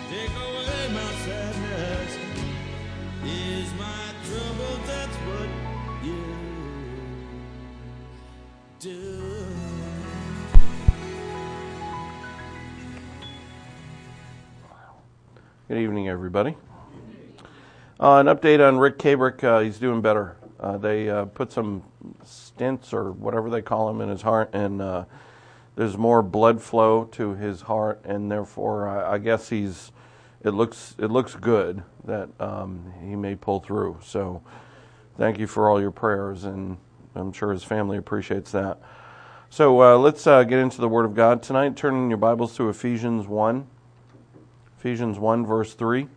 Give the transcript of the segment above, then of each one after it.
Take away my sadness. Ease my trouble, that's what you do. Good evening, everybody. An update on Rick Kabrick. He's doing better. They put some stents or whatever they call them in his heart, and there's more blood flow to his heart, and therefore I guess it looks good that he may pull through. So thank you for all your prayers, and I'm sure his family appreciates that. So let's get into the Word of God tonight. Turn in your Bibles to Ephesians 1. Ephesians 1, verse 3.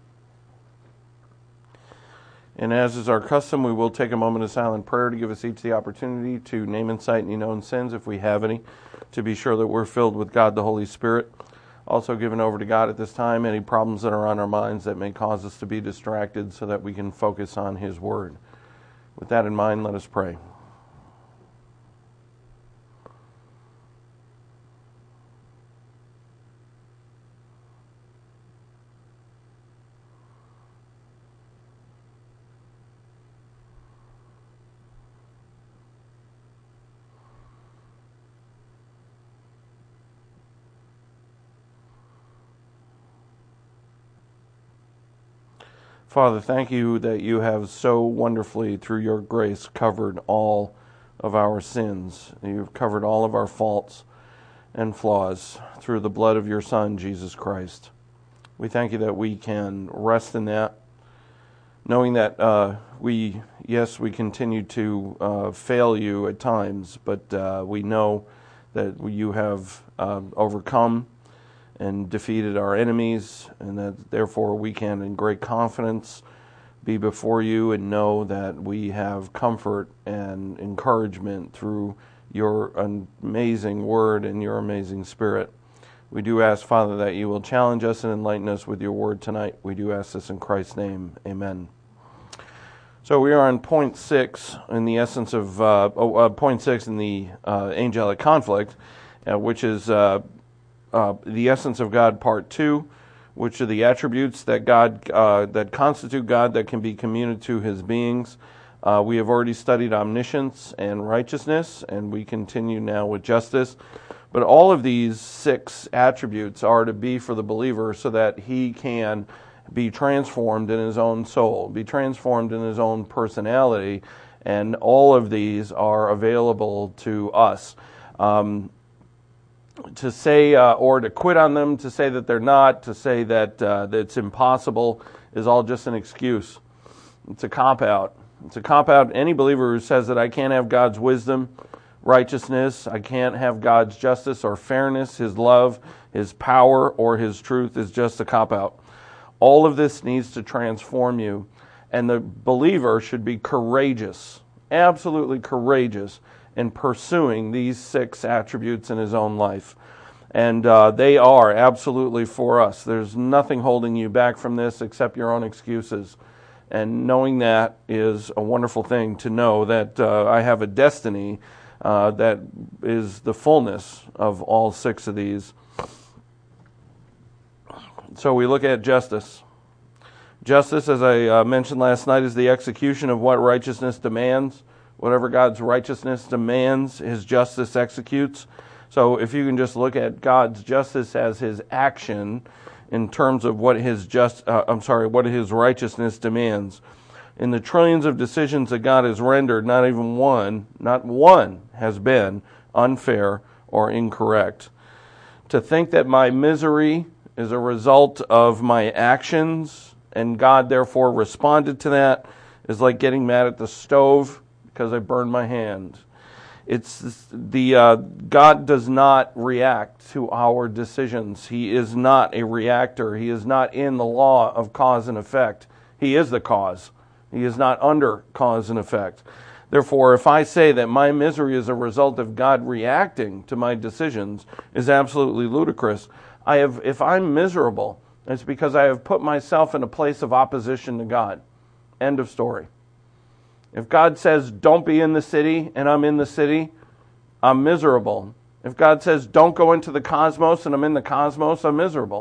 And as is our custom, we will take a moment of silent prayer to give us each the opportunity to name and cite any known sins, if we have any, to be sure that we're filled with God the Holy Spirit. Also given over to God at this time any problems that are on our minds that may cause us to be distracted so that we can focus on His Word. With that in mind, let us pray. Father, thank you that you have so wonderfully, through your grace, covered all of our sins. You've covered all of our faults and flaws through the blood of your Son, Jesus Christ. We thank you that we can rest in that, knowing that we continue to fail you at times, but we know that you have overcome and defeated our enemies, and that therefore we can in great confidence be before you and know that we have comfort and encouragement through your amazing word and your amazing spirit. We do ask, Father, that you will challenge us and enlighten us with your word tonight. We do ask this in Christ's name. Amen. So we are on point 6 in the essence of point 6 in the angelic conflict, which is the essence of God, part 2, which are the attributes that God that constitute God that can be communicated to His beings. We have already studied omniscience and righteousness, and we continue now with justice. But all of these 6 attributes are to be for the believer so that he can be transformed in his own soul, be transformed in his own personality, and all of these are available to us. To say or to quit on them, to say that they're not, to say that it's impossible is all just an excuse. It's a cop-out. It's a cop-out. Any believer who says that I can't have God's wisdom, righteousness, I can't have God's justice or fairness, His love, His power, or His truth is just a cop-out. All of this needs to transform you, and the believer should be courageous, absolutely courageous, in pursuing these 6 attributes in his own life. And they are absolutely for us. There's nothing holding you back from this except your own excuses. And knowing that is a wonderful thing, to know that I have a destiny that is the fullness of all 6 of these. So we look at justice. Justice, as I mentioned last night, is the execution of what righteousness demands. Whatever God's righteousness demands, His justice executes. So if you can just look at God's justice as His action in terms of what His what His righteousness demands. In the trillions of decisions that God has rendered, not one has been unfair or incorrect. To think that my misery is a result of my actions and God therefore responded to that is like getting mad at the stove because I burned my hand. It's God does not react to our decisions. He is not a reactor. He is not in the law of cause and effect. He is the cause. He is not under cause and effect. Therefore, if I say that my misery is a result of God reacting to my decisions, is absolutely ludicrous. If I'm miserable, it's because I have put myself in a place of opposition to God. End of story. If God says, don't be in the city, and I'm in the city, I'm miserable. If God says, don't go into the cosmos, and I'm in the cosmos, I'm miserable.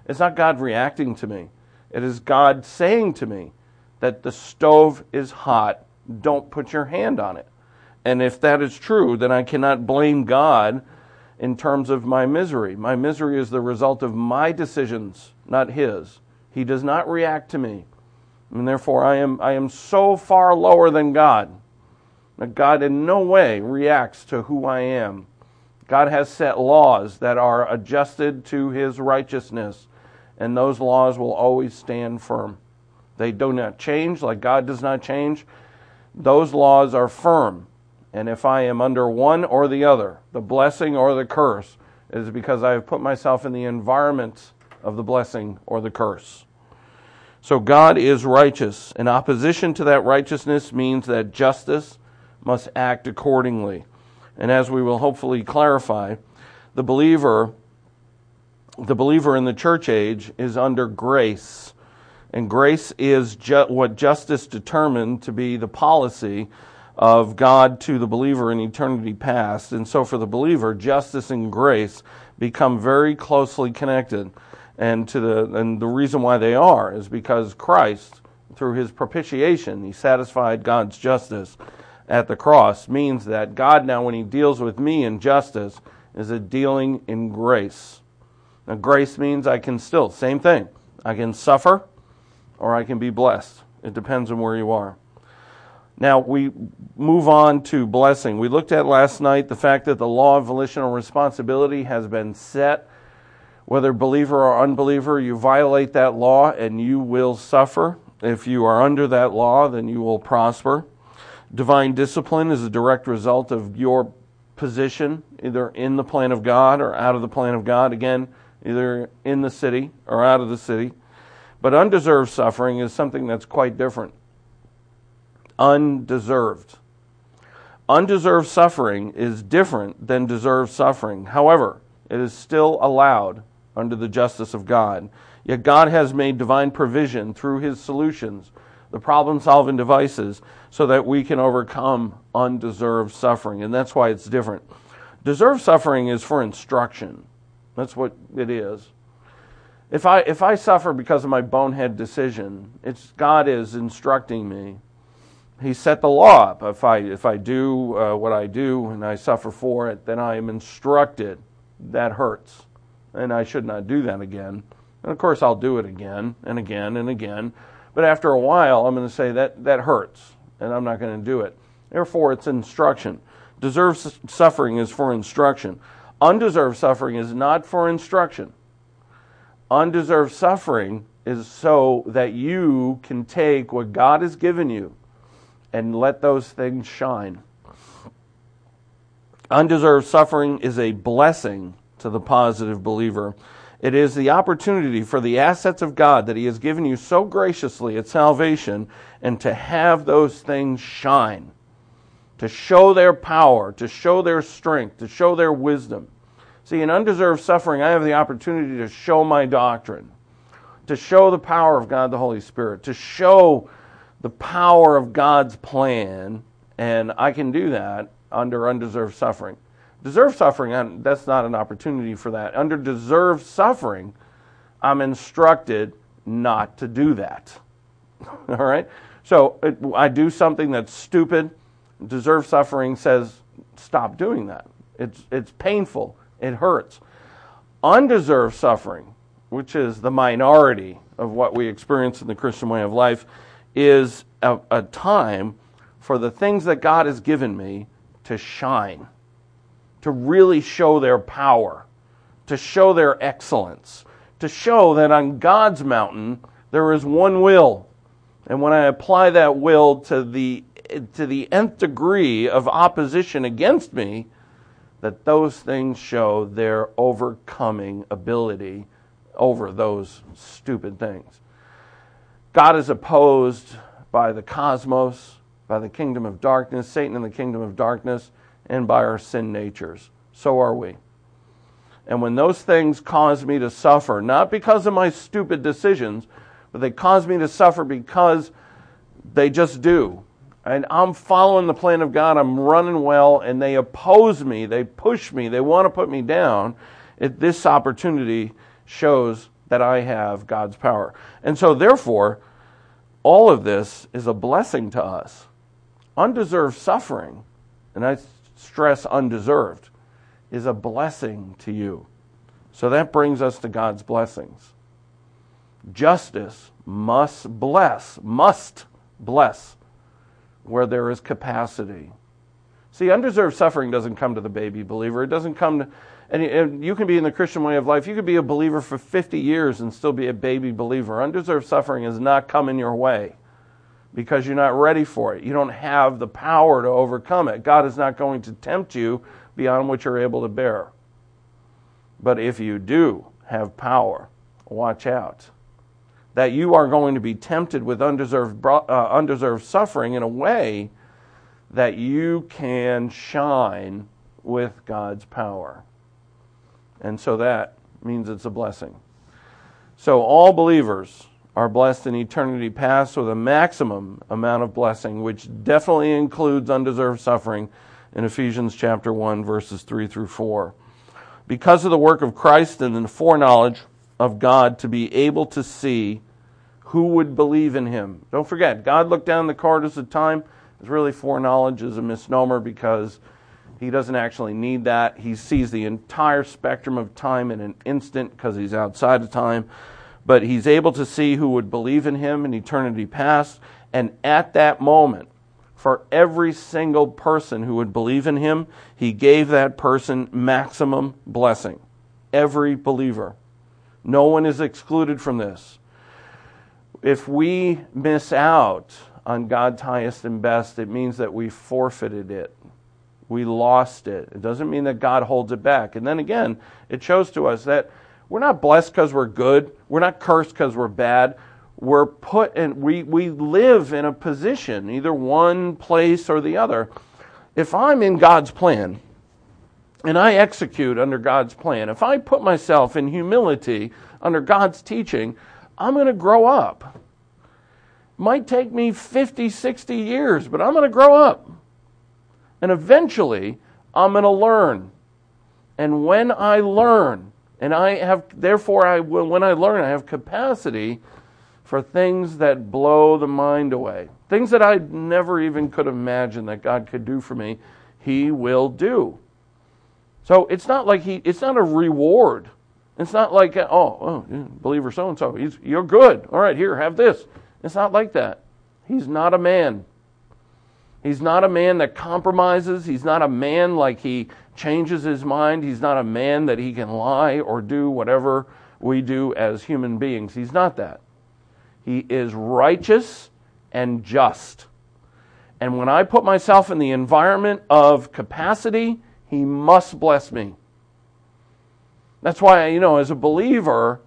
It's not God reacting to me. It is God saying to me that the stove is hot. Don't put your hand on it. And if that is true, then I cannot blame God in terms of my misery. My misery is the result of my decisions, not His. He does not react to me. And therefore I am so far lower than God that God in no way reacts to who I am. God has set laws that are adjusted to His righteousness, and those laws will always stand firm. They do not change, like God does not change. Those laws are firm. And if I am under one or the other, the blessing or the curse, it is because I have put myself in the environment of the blessing or the curse. So God is righteous. And opposition to that righteousness means that justice must act accordingly. And as we will hopefully clarify, the believer in the church age is under grace. And grace is what justice determined to be the policy of God to the believer in eternity past. And so for the believer, justice and grace become very closely connected. And the reason why they are is because Christ, through His propitiation, He satisfied God's justice at the cross, means that God now, when He deals with me in justice, is a dealing in grace. Now, grace means I can still, same thing, I can suffer or I can be blessed. It depends on where you are. Now, we move on to blessing. We looked at last night the fact that the law of volitional responsibility has been set. Whether believer or unbeliever, you violate that law and you will suffer. If you are under that law, then you will prosper. Divine discipline is a direct result of your position, either in the plan of God or out of the plan of God. Again, either in the city or out of the city. But undeserved suffering is something that's quite different. Undeserved. Undeserved suffering is different than deserved suffering. However, it is still allowed under the justice of God. Yet God has made divine provision through His solutions, the problem-solving devices, so that we can overcome undeserved suffering. And that's why it's different. Deserved suffering is for instruction. That's what it is. If I suffer because of my bonehead decision, God is instructing me. He set the law up. If I do what I do and I suffer for it, then I am instructed. That hurts, and I should not do that again. And of course, I'll do it again and again and again. But after a while, I'm going to say that hurts, and I'm not going to do it. Therefore, it's instruction. Deserved suffering is for instruction. Undeserved suffering is not for instruction. Undeserved suffering is so that you can take what God has given you and let those things shine. Undeserved suffering is a blessing to the positive believer. It is the opportunity for the assets of God that He has given you so graciously at salvation, and to have those things shine, to show their power, to show their strength, to show their wisdom. See, in undeserved suffering, I have the opportunity to show my doctrine, to show the power of God the Holy Spirit, to show the power of God's plan, and I can do that under undeserved suffering. Deserved suffering, that's not an opportunity for that. Under deserved suffering, I'm instructed not to do that. All right? So I do something that's stupid. Deserved suffering says, stop doing that. It's painful. It hurts. Undeserved suffering, which is the minority of what we experience in the Christian way of life, is a time for the things that God has given me to shine, to really show their power, to show their excellence, to show that on God's mountain there is one will. And when I apply that will to the nth degree of opposition against me, that those things show their overcoming ability over those stupid things. God is opposed by the cosmos, by the kingdom of darkness, Satan in the kingdom of darkness, and by our sin natures. So are we. And when those things cause me to suffer, not because of my stupid decisions, but they cause me to suffer because they just do. And I'm following the plan of God, I'm running well, and they oppose me, they push me, they want to put me down. This opportunity shows that I have God's power. And so therefore, all of this is a blessing to us. Undeserved suffering, and I stress undeserved, is a blessing to you. So that brings us to God's blessings. Justice must bless where there is capacity. See, undeserved suffering doesn't come to the baby believer. It doesn't come to, and you can be in the Christian way of life. You could be a believer for 50 years and still be a baby believer. Undeserved suffering is not coming your way because you're not ready for it. You don't have the power to overcome it. God is not going to tempt you beyond what you're able to bear. But if you do have power, watch out. That you are going to be tempted with undeserved suffering in a way that you can shine with God's power. And so that means it's a blessing. So all believers are blessed in eternity past with a maximum amount of blessing, which definitely includes undeserved suffering in Ephesians chapter 1, verses 3 through 4. Because of the work of Christ and the foreknowledge of God to be able to see who would believe in him. Don't forget, God looked down the corridors of time. It's really foreknowledge is a misnomer because he doesn't actually need that. He sees the entire spectrum of time in an instant because he's outside of time. But he's able to see who would believe in him in eternity past. And at that moment, for every single person who would believe in him, he gave that person maximum blessing. Every believer. No one is excluded from this. If we miss out on God's highest and best, it means that we forfeited it. We lost it. It doesn't mean that God holds it back. And then again, it shows to us that we're not blessed because we're good. We're not cursed because we're bad. We're put in, we live in a position, either one place or the other. If I'm in God's plan and I execute under God's plan, if I put myself in humility under God's teaching, I'm going to grow up. Might take me 50, 60 years, but I'm going to grow up. And eventually, I'm going to learn. And when I learn, when I learn, I have capacity for things that blow the mind away. Things that I never even could imagine that God could do for me, he will do. So it's not like it's not a reward. It's not like, believer so-and-so, you're good. All right, here, have this. It's not like that. He's not a man. He's not a man that compromises. He's not a man like he changes his mind. He's not a man that he can lie or do whatever we do as human beings. He's not that. He is righteous and just. And when I put myself in the environment of capacity, he must bless me. That's why, as a believer,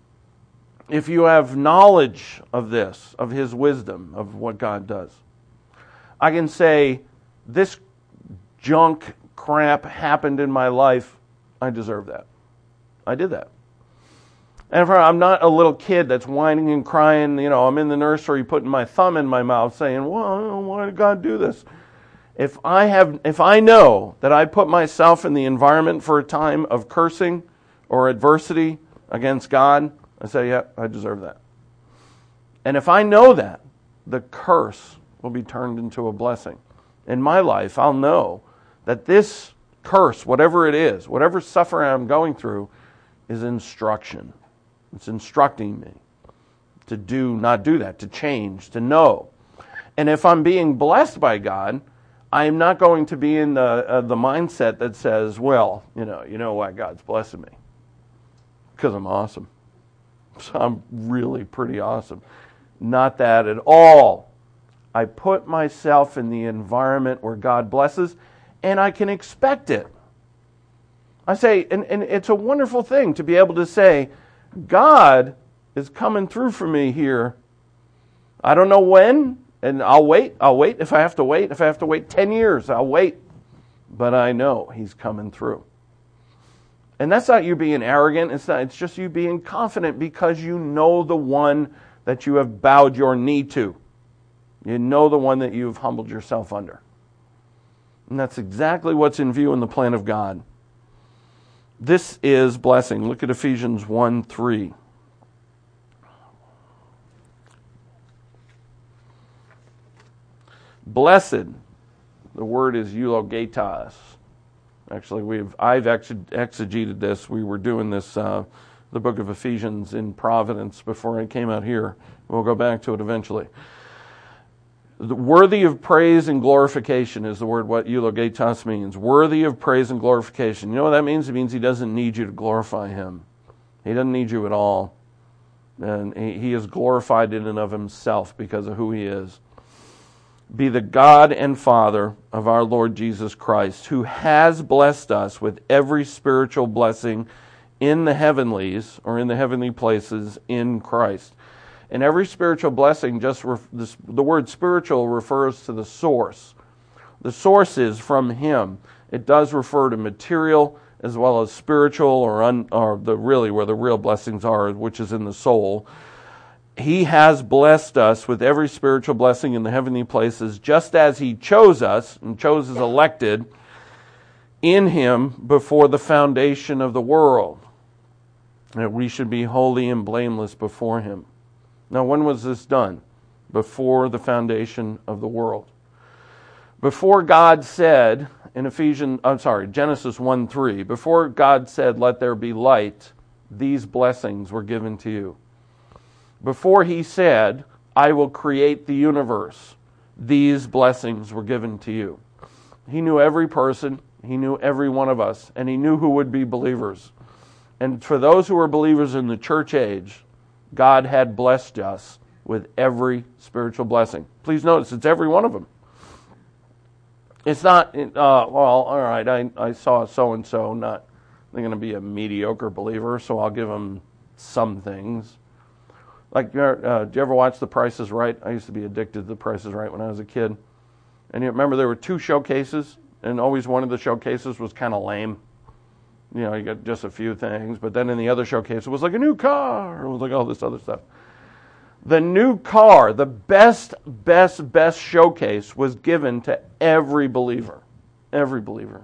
if you have knowledge of this, of his wisdom, of what God does, I can say, this junk crap happened in my life, I deserve that. I did that. And I'm not a little kid that's whining and crying, I'm in the nursery putting my thumb in my mouth saying, well, why did God do this? If I know that I put myself in the environment for a time of cursing or adversity against God, I say, yeah, I deserve that. And if I know that, the curse will be turned into a blessing. In my life, I'll know that this curse, whatever it is, whatever suffering I'm going through, is instruction. It's instructing me to not do that, to change, to know. And if I'm being blessed by God, I'm not going to be in the mindset that says, well, you know why God's blessing me? Because I'm awesome. So I'm really pretty awesome. Not that at all. I put myself in the environment where God blesses, and I can expect it. I say, and it's a wonderful thing to be able to say, God is coming through for me here. I don't know when, and I'll wait if I have to wait. If I have to wait 10 years, I'll wait. But I know he's coming through. And that's not you being arrogant. It's just you being confident because you know the one that you have bowed your knee to. You know the one that you've humbled yourself under. And that's exactly what's in view in the plan of God. This is blessing. Look at Ephesians 1:3. Blessed, the word is eulogetas. Actually, I've exegeted this. We were doing this, the book of Ephesians in Providence before I came out here. We'll go back to it eventually. Worthy of praise and glorification is the word what eulogetas means. Worthy of praise and glorification. You know what that means? It means he doesn't need you to glorify him. He doesn't need you at all. And he is glorified in and of himself because of who he is. Be the God and Father of our Lord Jesus Christ, who has blessed us with every spiritual blessing in the heavenlies, or in the heavenly places, in Christ. And every spiritual blessing, the word spiritual refers to the source. The source is from him. It does refer to material as well as spiritual, or really where the real blessings are, which is in the soul. He has blessed us with every spiritual blessing in the heavenly places, just as he chose us, and chose as elected, in him before the foundation of the world, that we should be holy and blameless before him. Now, when was this done? Before the foundation of the world. Before God said, in Genesis 1:3, before God said, let there be light, these blessings were given to you. Before he said, I will create the universe, these blessings were given to you. He knew every person, he knew every one of us, and he knew who would be believers. And for those who were believers in the church age, God had blessed us with every spiritual blessing. Please notice, it's every one of them. It's not, all right, I saw so-and-so, they're going to be a mediocre believer, so I'll give them some things. Like, do you ever watch The Price is Right? I used to be addicted to The Price is Right when I was a kid. And you remember there were two showcases, and always one of the showcases was kind of lame. You know, you got just a few things, but then in the other showcase, it was like a new car. It was like all this other stuff. The new car, the best showcase was given to every believer. Every believer.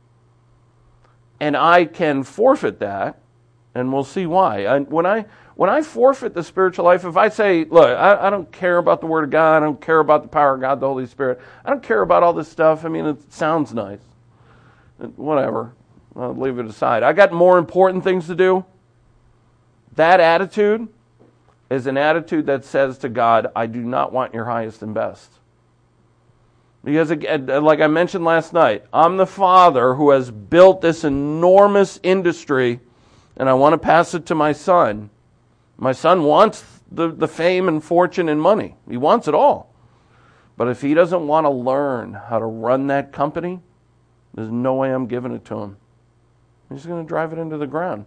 And I can forfeit that, and we'll see why. When I forfeit the spiritual life, if I say, look, I don't care about the Word of God, I don't care about the power of God, the Holy Spirit, I don't care about all this stuff. I mean, it sounds nice. Whatever. I'll leave it aside. I got more important things to do. That attitude is an attitude that says to God, I do not want your highest and best. Because, again, like I mentioned last night, I'm the father who has built this enormous industry, and I want to pass it to my son. My son wants the fame and fortune and money. He wants it all. But if he doesn't want to learn how to run that company, there's no way I'm giving it to him. He's going to drive it into the ground.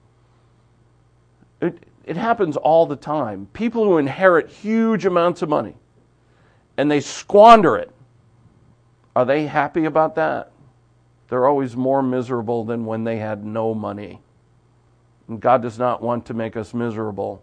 It happens all the time. People who inherit huge amounts of money and they squander it, are they happy about that? They're always more miserable than when they had no money. And God does not want to make us miserable.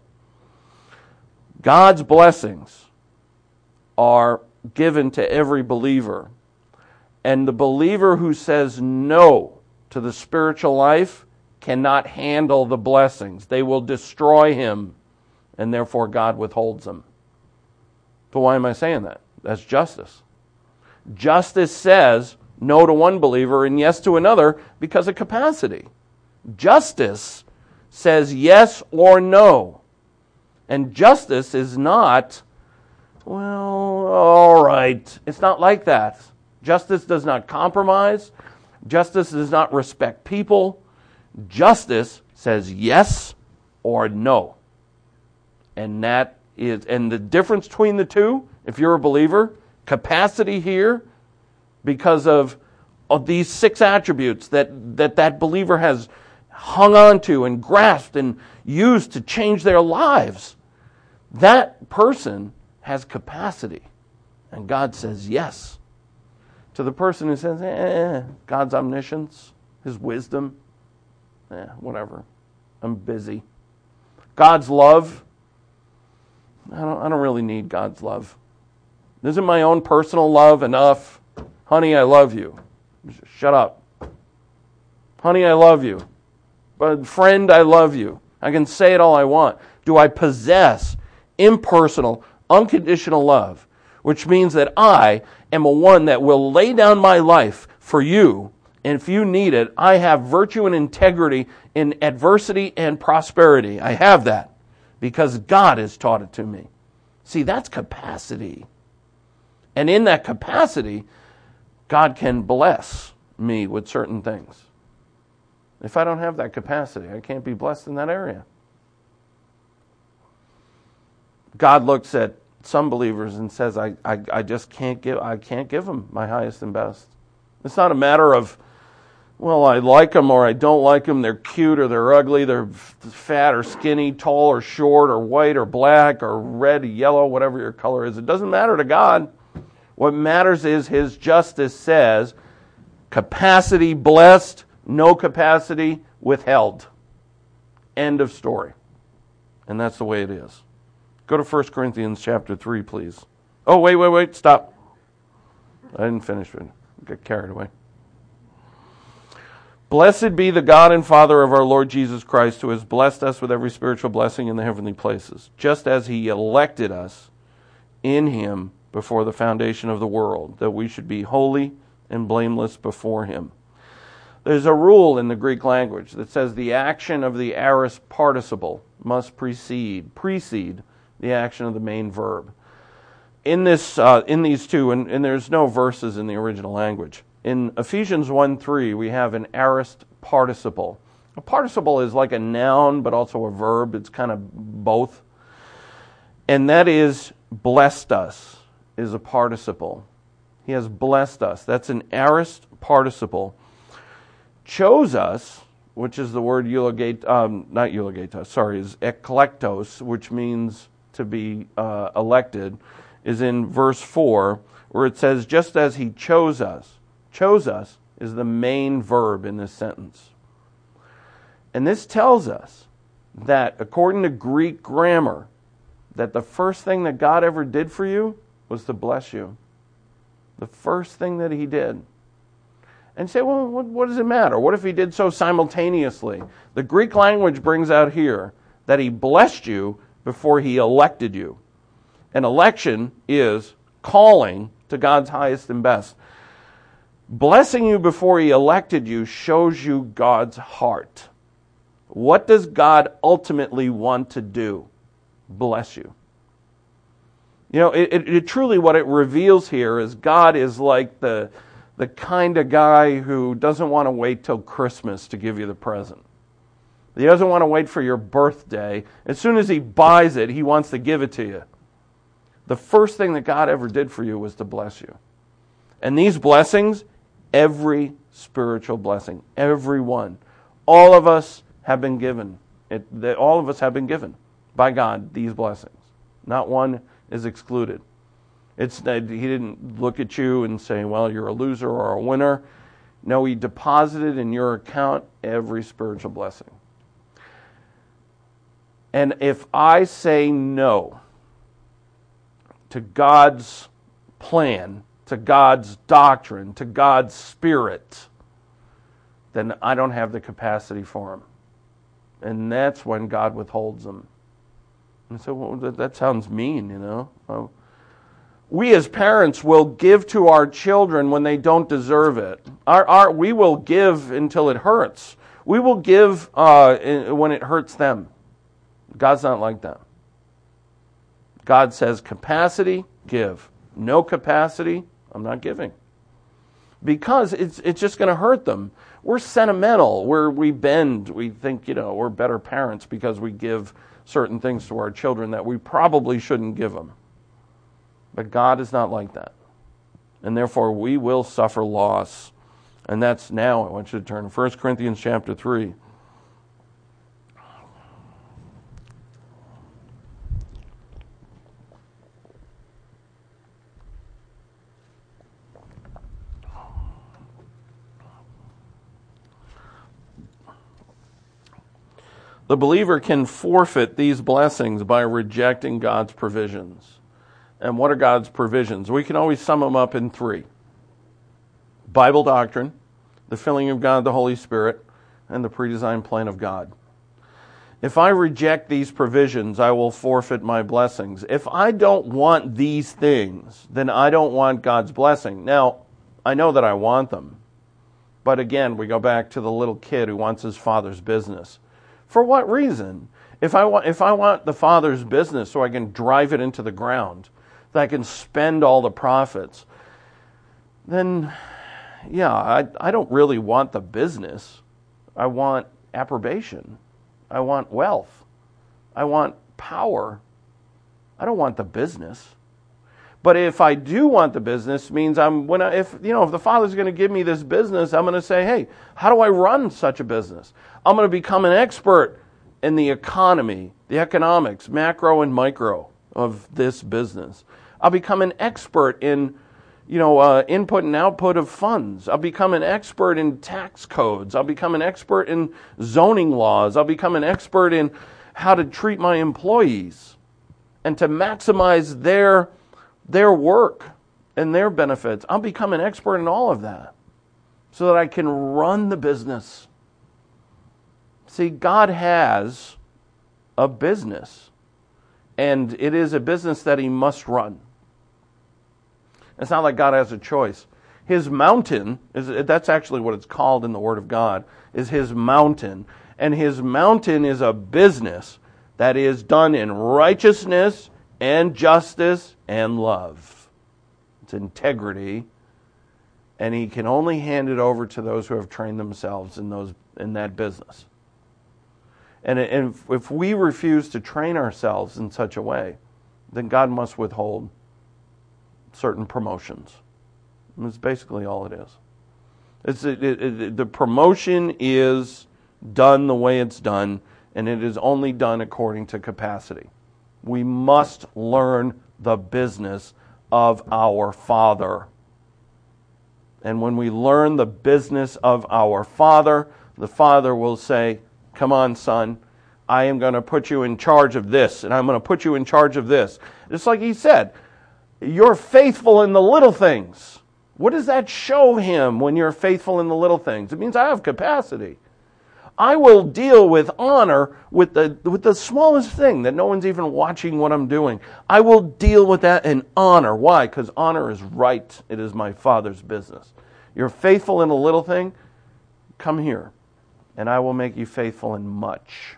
God's blessings are given to every believer. And the believer who says no to the spiritual life cannot handle the blessings. They will destroy him, and therefore God withholds them. But why am I saying that? That's justice. Justice says no to one believer and yes to another because of capacity. Justice says yes or no. And justice is not, well, all right. It's not like that. Justice does not compromise. Justice does not respect people. Justice says yes or no. And the difference between the two, if you're a believer, capacity here, because of these 6 attributes that believer has hung on to and grasped and used to change their lives, that person has capacity. And God says yes. To the person who says, God's omniscience, His wisdom, whatever, I'm busy. God's love, I don't really need God's love. Isn't my own personal love enough? Honey, I love you. Shut up. Honey, I love you. But friend, I love you. I can say it all I want. Do I possess impersonal, unconditional love? Which means that I am a one that will lay down my life for you. And if you need it, I have virtue and integrity in adversity and prosperity. I have that because God has taught it to me. See, that's capacity. And in that capacity, God can bless me with certain things. If I don't have that capacity, I can't be blessed in that area. God looks at some believers and says, I just can't give them my highest and best. It's not a matter of, well, I like them or I don't like them, they're cute or they're ugly, they're fat or skinny, tall or short or white or black or red, yellow, whatever your color is. It doesn't matter to God. What matters is His justice says, capacity blessed, no capacity withheld. End of story. And that's the way it is. Go to 1 Corinthians chapter 3, please. Oh, wait, stop. I didn't finish it. Got carried away. Blessed be the God and Father of our Lord Jesus Christ, who has blessed us with every spiritual blessing in the heavenly places, just as He elected us in Him before the foundation of the world, that we should be holy and blameless before Him. There's a rule in the Greek language that says the action of the aorist participle must precede the action of the main verb. In these two, and there's no verses in the original language. In Ephesians 1:3, we have an aorist participle. A participle is like a noun, but also a verb. It's kind of both. And that is blessed us, is a participle. He has blessed us. That's an aorist participle. Chose us, which is the word is eklektos, which means to be elected, is in verse 4, where it says, just as He chose us. Chose us is the main verb in this sentence. And this tells us that, according to Greek grammar, that the first thing that God ever did for you was to bless you. The first thing that He did. And say, well, what does it matter? What if He did so simultaneously? The Greek language brings out here that He blessed you before He elected you. An election is calling to God's highest and best. Blessing you before He elected you shows you God's heart. What does God ultimately want to do? Bless you. You know, it truly, what it reveals here is God is like the kind of guy who doesn't want to wait till Christmas to give you the present. He doesn't want to wait for your birthday. As soon as He buys it, He wants to give it to you. The first thing that God ever did for you was to bless you. And these blessings, every spiritual blessing, every one, all of us have been given. All of us have been given by God these blessings. Not one is excluded. He didn't look at you and say, well, you're a loser or a winner. No, He deposited in your account every spiritual blessing. And if I say no to God's plan, to God's doctrine, to God's Spirit, then I don't have the capacity for Him. And that's when God withholds them. And so, well, that sounds mean, you know. Well, we as parents will give to our children when they don't deserve it. We will give until it hurts. We will give when it hurts them. God's not like that. God says, capacity, give. No capacity, I'm not giving. Because it's just going to hurt them. We're sentimental. We bend. We think, we're better parents because we give certain things to our children that we probably shouldn't give them. But God is not like that. And therefore, we will suffer loss. And that's now, I want you to turn to 1 Corinthians chapter 3. The believer can forfeit these blessings by rejecting God's provisions. And what are God's provisions? We can always sum them up in 3. Bible doctrine, the filling of God, the Holy Spirit, and the pre-designed plan of God. If I reject these provisions, I will forfeit my blessings. If I don't want these things, then I don't want God's blessing. Now, I know that I want them. But again, we go back to the little kid who wants his father's business. For what reason? If I want the father's business so I can drive it into the ground, that I can spend all the profits, then, yeah, I don't really want the business. I want approbation. I want wealth. I want power. I don't want the business. But if I do want the business, means if the Father's going to give me this business, I'm going to say, hey, how do I run such a business? I'm going to become an expert in the economy, the economics, macro and micro of this business. I'll become an expert in, input and output of funds. I'll become an expert in tax codes. I'll become an expert in zoning laws. I'll become an expert in how to treat my employees and to maximize their work and their benefits. I'll become an expert in all of that so that I can run the business. See, God has a business, and it is a business that He must run. It's not like God has a choice. His mountain, that's actually what it's called in the Word of God, is His mountain. And His mountain is a business that is done in righteousness and justice and love. It's integrity. And He can only hand it over to those who have trained themselves in that business. And if we refuse to train ourselves in such a way, then God must withhold certain promotions. That's basically all it is. The promotion is done the way it's done, and it is only done according to capacity. We must learn the business of our Father. And when we learn the business of our Father, the Father will say, come on, son, I am going to put you in charge of this, and I'm going to put you in charge of this. Just like He said, you're faithful in the little things. What does that show Him when you're faithful in the little things? It means I have capacity. I will deal with honor with the smallest thing that no one's even watching what I'm doing. I will deal with that in honor. Why? Because honor is right. It is my Father's business. You're faithful in a little thing? Come here, and I will make you faithful in much.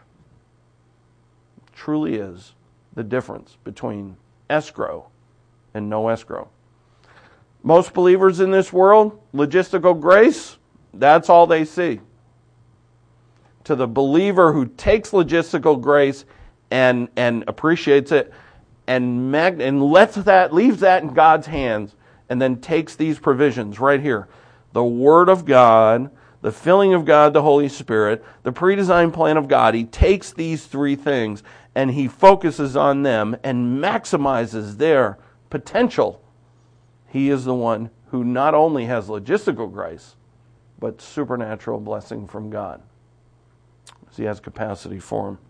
It truly is the difference between escrow and no escrow. Most believers in this world, logistical grace, that's all they see. To the believer who takes logistical grace and appreciates it and leaves that in God's hands, and then takes these provisions right here. The Word of God, the filling of God, the Holy Spirit, the pre-designed plan of God. He takes these three things and He focuses on them and maximizes their potential. He is the one who not only has logistical grace, but supernatural blessing from God. He has capacity for them.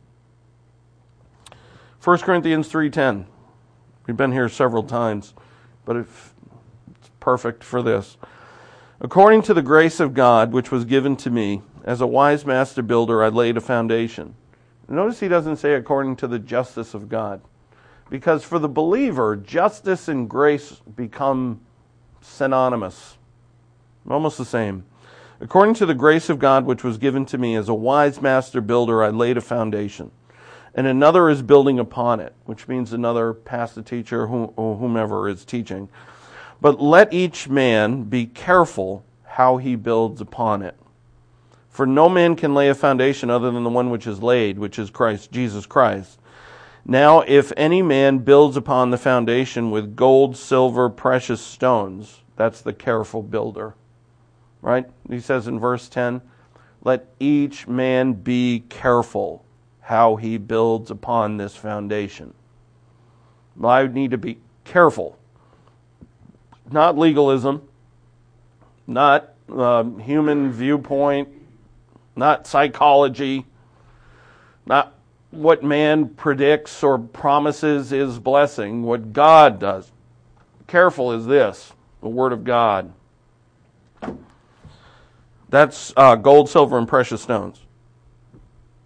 1 Corinthians 3:10. We've been here several times, but it's perfect for this. According to the grace of God, which was given to me, as a wise master builder, I laid a foundation. Notice he doesn't say according to the justice of God. Because for the believer, justice and grace become synonymous. Almost the same. According to the grace of God which was given to me, as a wise master builder, I laid a foundation. And another is building upon it, which means another pastor, teacher, whomever is teaching. But let each man be careful how he builds upon it. For no man can lay a foundation other than the one which is laid, which is Christ, Jesus Christ. Now, if any man builds upon the foundation with gold, silver, precious stones, that's the careful builder. Right? He says in verse 10, let each man be careful how he builds upon this foundation. Well, I need to be careful. Not legalism, not human viewpoint, not psychology, not what man predicts or promises is blessing, what God does. Careful is this, the Word of God. That's gold, silver, and precious stones.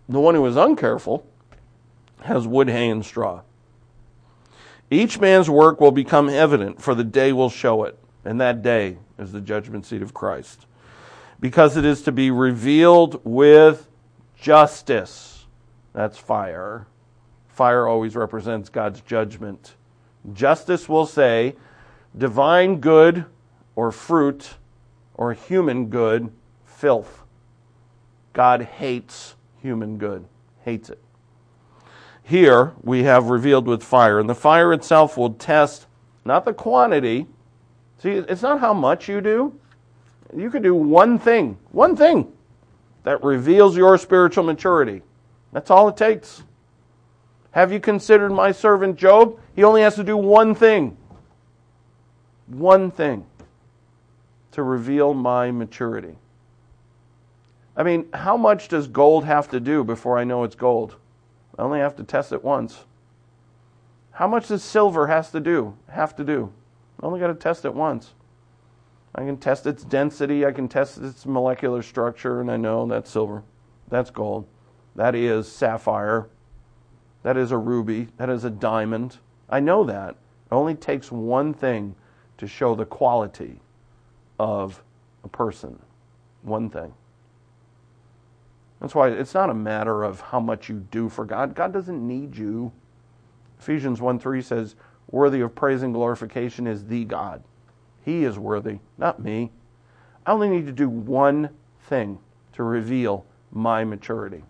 The one who is uncareful has wood, hay, and straw. Each man's work will become evident, for the day will show it. And that day is the judgment seat of Christ. Because it is to be revealed with justice. That's fire. Fire always represents God's judgment. Justice will say, divine good or fruit or human good, filth. God hates human good. Hates it. Here we have revealed with fire. And the fire itself will test not the quantity. See, it's not how much you do. You can do one thing that reveals your spiritual maturity. That's all it takes. Have you considered my servant Job? He only has to do one thing. One thing to reveal my maturity. I mean, how much does gold have to do before I know it's gold? I only have to test it once. How much does silver have to do? I only got to test it once. I can test its density, I can test its molecular structure, and I know that's silver. That's gold. That is sapphire. That is a ruby. That is a diamond. I know that. It only takes one thing to show the quality of a person. One thing. That's why it's not a matter of how much you do for God. God doesn't need you. Ephesians 1:3 says, worthy of praise and glorification is the God. He is worthy, not me. I only need to do one thing to reveal my maturity.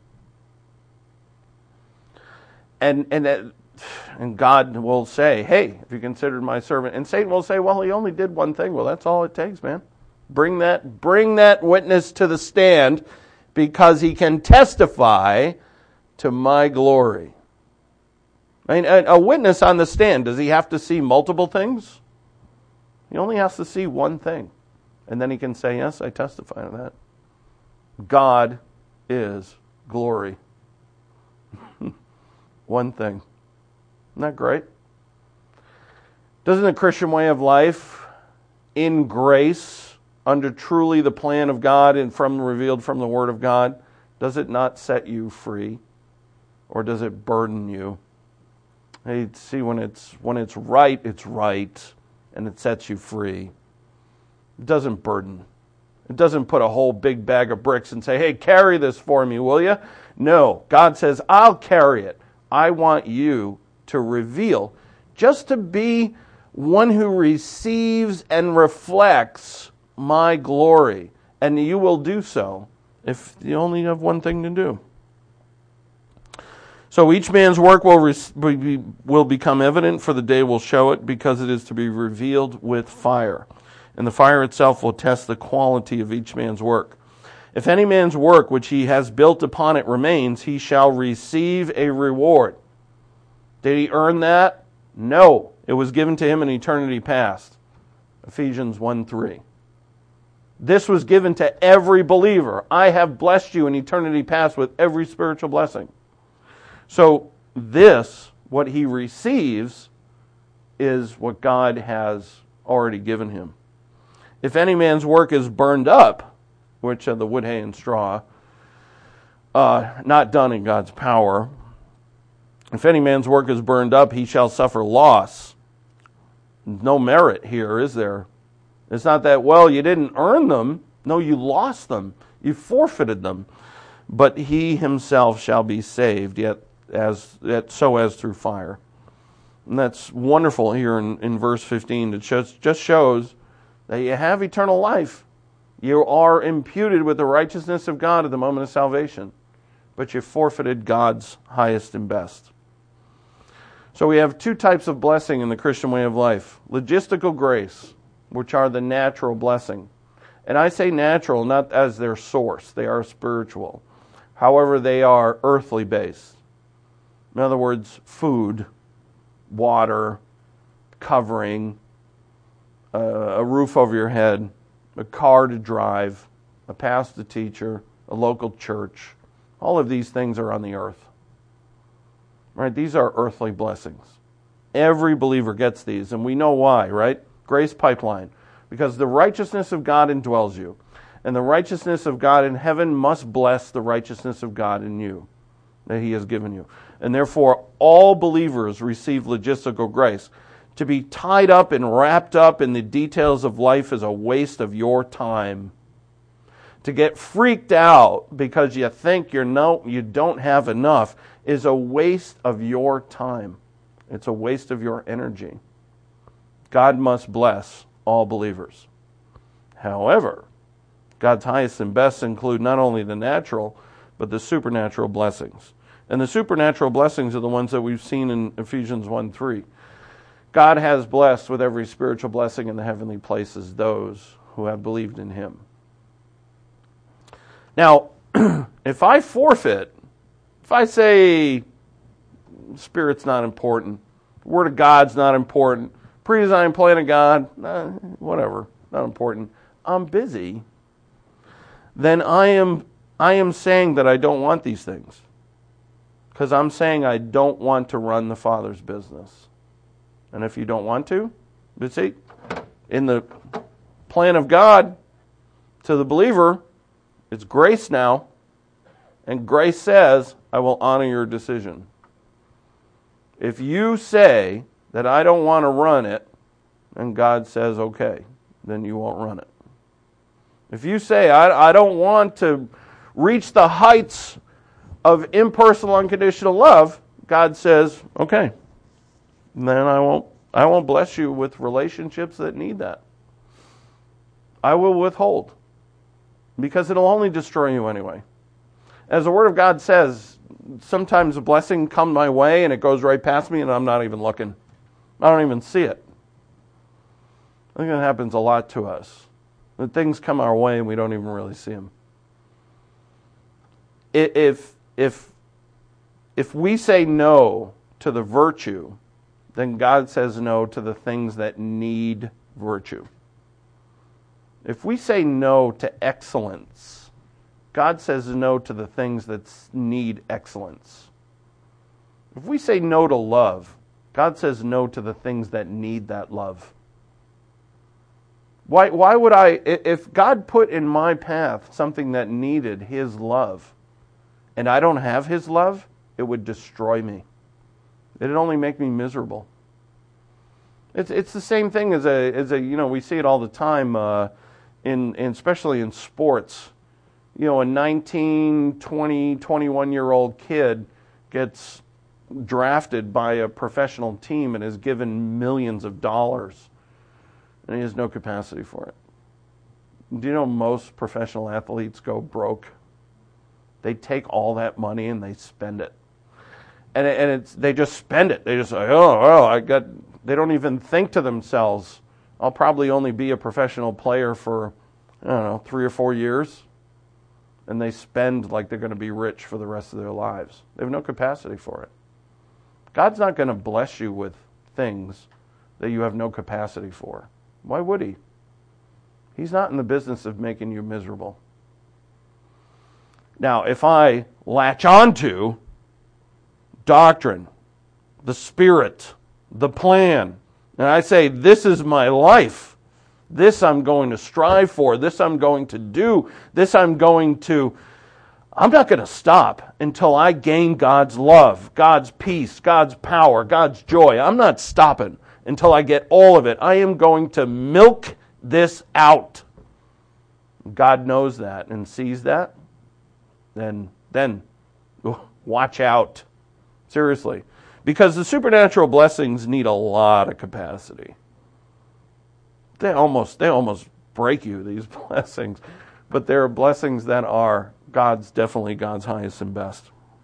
And God will say, hey, if you considered my servant. And Satan will say, well, he only did one thing. Well, that's all it takes, man. Bring that witness to the stand, because he can testify to my glory. I mean, a witness on the stand, does he have to see multiple things? He only has to see one thing. And then he can say, yes, I testify to that. God is glory. One thing. Isn't that great? Doesn't the Christian way of life, in grace, under truly the plan of God and revealed from the Word of God, does it not set you free? Or does it burden you? Hey, see, when it's right, and it sets you free. It doesn't burden. It doesn't put a whole big bag of bricks and say, hey, carry this for me, will you? No, God says, I'll carry it. I want you to reveal, just to be one who receives and reflects my glory. And you will do so if you only have one thing to do. So each man's work will become evident, for the day will show it, because it is to be revealed with fire. And the fire itself will test the quality of each man's work. If any man's work which he has built upon it remains, he shall receive a reward. Did he earn that? No. It was given to him in eternity past. Ephesians 1:3. This was given to every believer. I have blessed you in eternity past with every spiritual blessing. So this, what he receives, is what God has already given him. If any man's work is burned up, which are the wood, hay, and straw, not done in God's power, if any man's work is burned up, he shall suffer loss. No merit here, is there? It's not that, well, you didn't earn them. No, you lost them. You forfeited them. But he himself shall be saved, yet so as through fire. And that's wonderful here in verse 15. It just shows that you have eternal life. You are imputed with the righteousness of God at the moment of salvation. But you forfeited God's highest and best. So we have two types of blessing in the Christian way of life. Logistical grace, which are the natural blessing. And I say natural not as their source. They are spiritual. However, they are earthly based. In other words, food, water, covering, a roof over your head, a car to drive, a pastor teacher, a local church. All of these things are on the earth. Right? These are earthly blessings. Every believer gets these, and we know why, right? Grace pipeline. Because the righteousness of God indwells you. And the righteousness of God in heaven must bless the righteousness of God in you. that He has given you. And therefore, all believers receive logistical grace. To be tied up and wrapped up in the details of life is a waste of your time. To get freaked out because you think you don't have enough is a waste of your time. It's a waste of your energy. God must bless all believers. However, God's highest and best include not only the natural, but the supernatural blessings. And the supernatural blessings are the ones that we've seen in Ephesians 1:3. God has blessed with every spiritual blessing in the heavenly places those who have believed in Him. Now, if I forfeit, if I say Spirit's not important, the Word of God's not important, pre-designed plan of God, whatever, not important, I'm busy, then I am saying that I don't want these things. Because I'm saying I don't want to run the Father's business. And if you don't want to, you see, in the plan of God to the believer, it's grace now. And grace says, I will honor your decision. If you say that I don't want to run it, and God says, okay, then you won't run it. If you say, I don't want to reach the heights of impersonal, unconditional love, God says, okay, then I won't bless you with relationships that need that. I will withhold, because it'll only destroy you anyway. As the Word of God says, sometimes a blessing comes my way and it goes right past me and I'm not even looking. I don't even see it. I think that happens a lot to us. That things come our way and we don't even really see them. If we say no to the virtue, then God says no to the things that need virtue. If we say no to excellence, God says no to the things that need excellence. If we say no to love, God says no to the things that need that love. Why would I, if God put in my path something that needed His love, and I don't have His love, it would destroy me. It'd only make me miserable. It's the same thing as a we see it all the time especially in sports. A 19, 20, 21-year-old kid gets drafted by a professional team and is given millions of dollars, and he has no capacity for it. Do you know most professional athletes go broke? They take all that money and they spend it. And they just spend it. They just say, they don't even think to themselves, I'll probably only be a professional player for, 3 or 4 years. And they spend like they're going to be rich for the rest of their lives. They have no capacity for it. God's not going to bless you with things that you have no capacity for. Why would He? He's not in the business of making you miserable. Now, if I latch onto doctrine, the Spirit, the plan, and I say, this is my life, this I'm going to strive for, this I'm going to do, I'm not going to stop until I gain God's love, God's peace, God's power, God's joy. I'm not stopping until I get all of it. I am going to milk this out. God knows that and sees that. Then watch out. Seriously. Because the supernatural blessings need a lot of capacity. They almost break you, these blessings. But there are blessings that are definitely God's highest and best.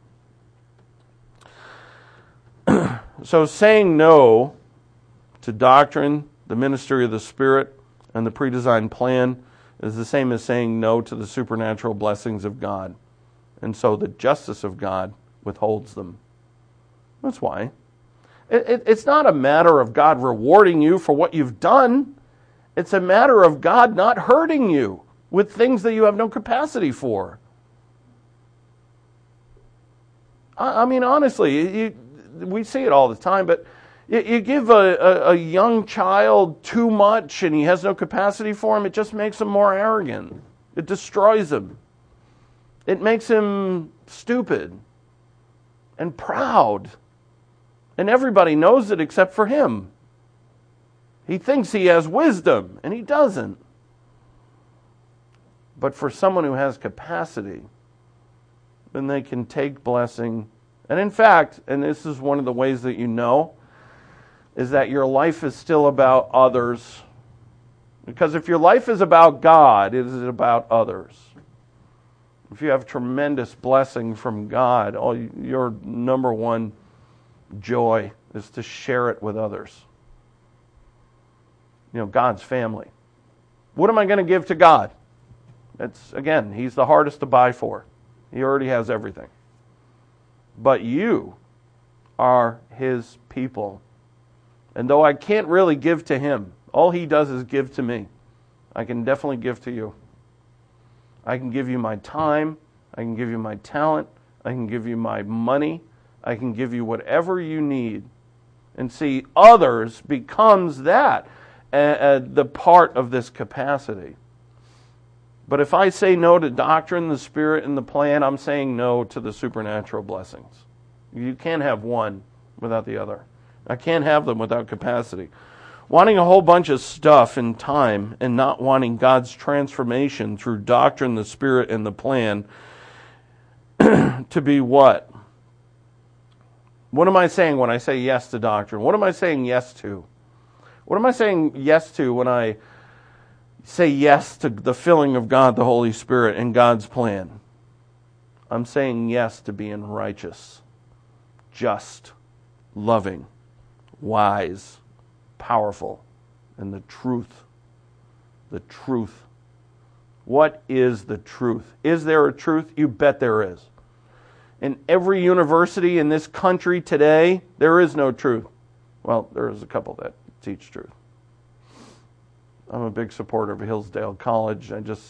So saying no to doctrine, the ministry of the Spirit, and the pre-designed plan is the same as saying no to the supernatural blessings of God. And so the justice of God withholds them. That's why. It's not a matter of God rewarding you for what you've done. It's a matter of God not hurting you with things that you have no capacity for. I mean, honestly, we see it all the time, but you give a young child too much and he has no capacity for him, it just makes him more arrogant. It destroys him. It makes him stupid. and proud. And everybody knows it except for him. He thinks he has wisdom, and he doesn't. But for someone who has capacity, then they can take blessing. And in fact, and this is one of the ways that you know, is that your life is still about others. Because if your life is about God, it is about others. If you have tremendous blessing from God, your number one joy is to share it with others. God's family. What am I going to give to God? Again, He's the hardest to buy for. He already has everything. But you are His people. And though I can't really give to Him, all He does is give to me. I can definitely give to you. I can give you my time. I can give you my talent. I can give you my money. I can give you whatever you need. And see, others becomes that, the part of this capacity. But if I say no to doctrine, the Spirit, and the plan, I'm saying no to the supernatural blessings. You can't have one without the other. I can't have them without capacity. Wanting a whole bunch of stuff in time and not wanting God's transformation through doctrine, the Spirit, and the plan to be what? What am I saying when I say yes to doctrine? What am I saying yes to? What am I saying yes to when I say yes to the filling of God, the Holy Spirit, and God's plan? I'm saying yes to being righteous, just, loving, wise, powerful, and the truth. The truth. What is the truth? Is there a truth? You bet there is. In every university in this country today, there is no truth. Well, there is a couple that teach truth. I'm a big supporter of Hillsdale College.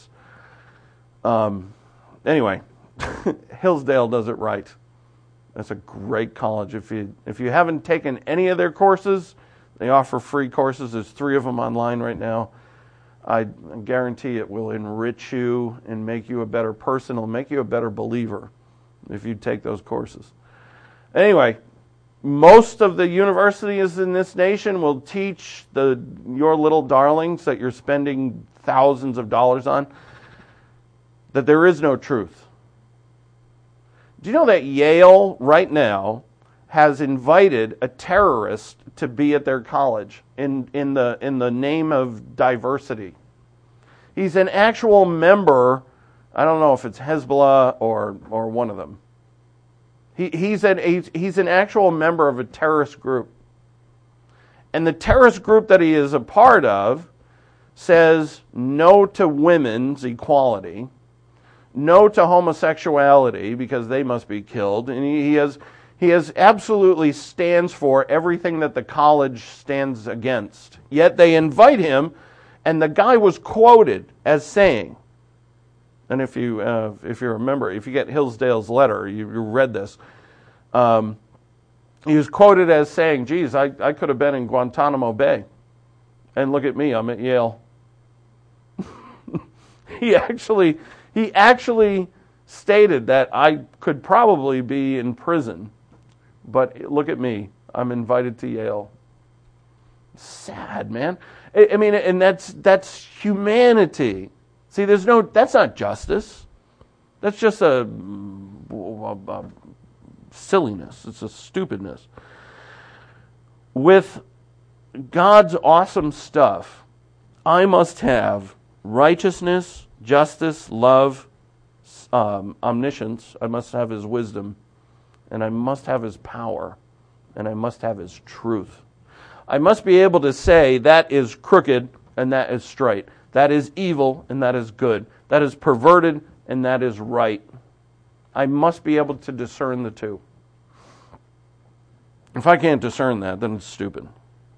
Anyway, Hillsdale does it right. That's a great college. If you haven't taken any of their courses, they offer free courses. There's 3 of them online right now. I guarantee it will enrich you and make you a better person. It'll make you a better believer if you take those courses. Anyway, most of the universities in this nation will teach your little darlings that you're spending thousands of dollars on that there is no truth. Do you know that Yale right now has invited a terrorist to be at their college in the name of diversity? He's an actual member. I don't know if it's Hezbollah or one of them. He's an actual member of a terrorist group. And the terrorist group that he is a part of says no to women's equality, no to homosexuality because they must be killed, and he has absolutely stands for everything that the college stands against. Yet they invite him, and the guy was quoted as saying, and if you remember, if you get Hillsdale's letter, you read this, he was quoted as saying, geez, I could have been in Guantanamo Bay, and look at me, I'm at Yale. He actually stated that I could probably be in prison, but look at me, I'm invited to Yale. Sad, man. I mean, and that's humanity. See, that's not justice. That's just a silliness. It's a stupidness. With God's awesome stuff, I must have righteousness, justice, love, omniscience. I must have His wisdom, and I must have His power, and I must have His truth. I must be able to say that is crooked and that is straight. That is evil and that is good. That is perverted and that is right. I must be able to discern the two. If I can't discern that, then it's stupid.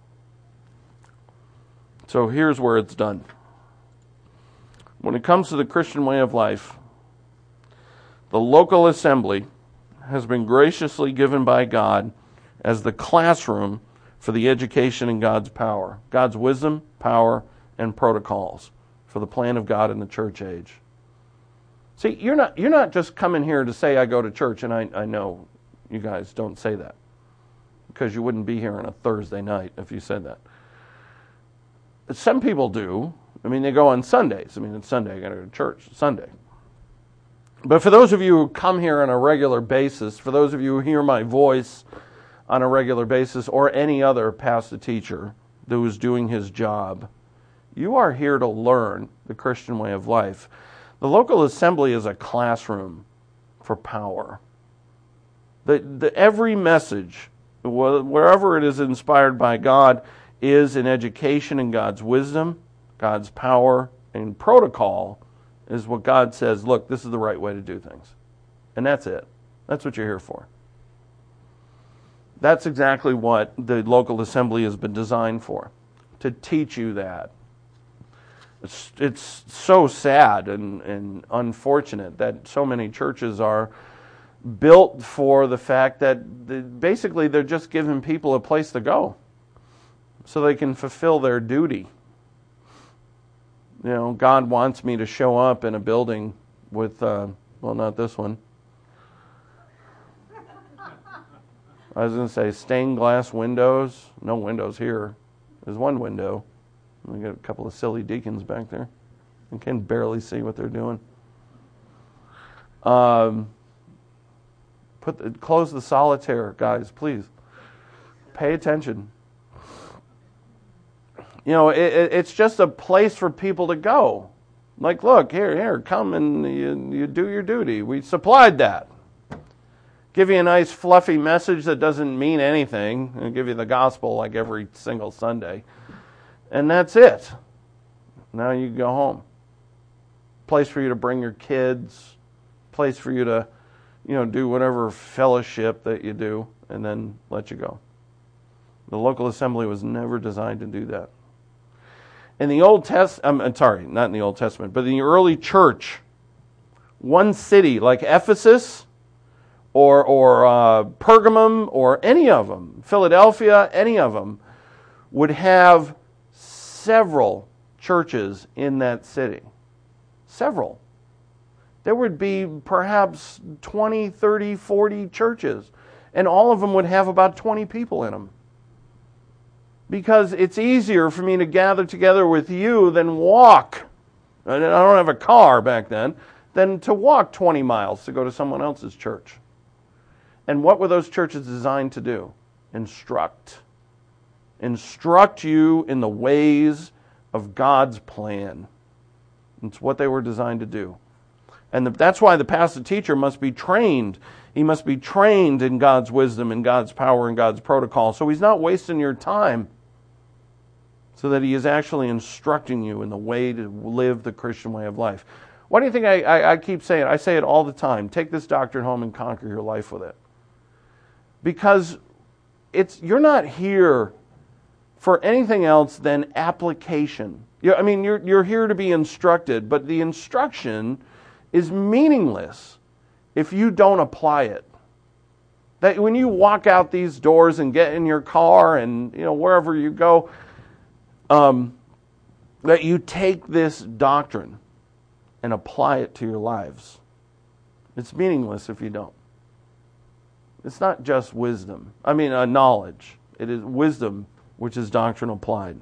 So here's where it's done. When it comes to the Christian way of life, the local assembly has been graciously given by God as the classroom for the education in God's power, God's wisdom, power, and protocols for the plan of God in the church age. See, you're not just coming here to say I go to church and I know you guys don't say that, because you wouldn't be here on a Thursday night if you said that. Some people do. I mean, they go on Sundays. I mean, it's Sunday, I got to go to church. It's Sunday. But for those of you who come here on a regular basis, for those of you who hear my voice on a regular basis, or any other pastor teacher who is doing his job, you are here to learn the Christian way of life. The local assembly is a classroom for power. Every message, wherever it is inspired by God, is an education in God's wisdom, God's power, and protocol is what God says, look, this is the right way to do things. And that's it. That's what you're here for. That's exactly what the local assembly has been designed for, to teach you that. It's so sad and unfortunate that so many churches are built for the fact that basically they're just giving people a place to go so they can fulfill their duty. You know, God wants me to show up in a building with, well, not this one. I was going to say stained glass windows. No windows here. There's one window. We got a couple of silly deacons back there. You can barely see what they're doing. Close the solitaire, guys, please. Pay attention. You know, it's just a place for people to go. Like, look, here, come and you do your duty. We supplied that. Give you a nice fluffy message that doesn't mean anything. And give you the gospel like every single Sunday. And that's it. Now you go home. Place for you to bring your kids. Place for you to, do whatever fellowship that you do, and then let you go. The local assembly was never designed to do that. In the Old Testament, not in the Old Testament, but in the early church, one city like Ephesus or Pergamum or any of them, Philadelphia, any of them, would have several churches in that city. Several. There would be perhaps 20, 30, 40 churches, and all of them would have about 20 people in them. Because it's easier for me to gather together with you than walk. I don't have a car back then. Than to walk 20 miles to go to someone else's church. And what were those churches designed to do? Instruct. Instruct you in the ways of God's plan. It's what they were designed to do. And that's why the pastor teacher must be trained. He must be trained in God's wisdom and God's power and God's protocol. So he's not wasting your time. So that he is actually instructing you in the way to live the Christian way of life. Why do you think I keep saying it? I say it all the time. Take this doctrine home and conquer your life with it. Because you're not here for anything else than application. You're here to be instructed, but the instruction is meaningless if you don't apply it. That when you walk out these doors and get in your car and wherever you go, that you take this doctrine and apply it to your lives. It's meaningless if you don't. It's not just wisdom. Knowledge. It is wisdom, which is doctrine applied.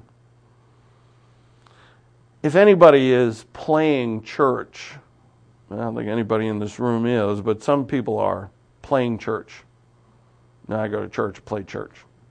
If anybody is playing church, I don't think anybody in this room is, but some people are playing church. Now I go to church, play church.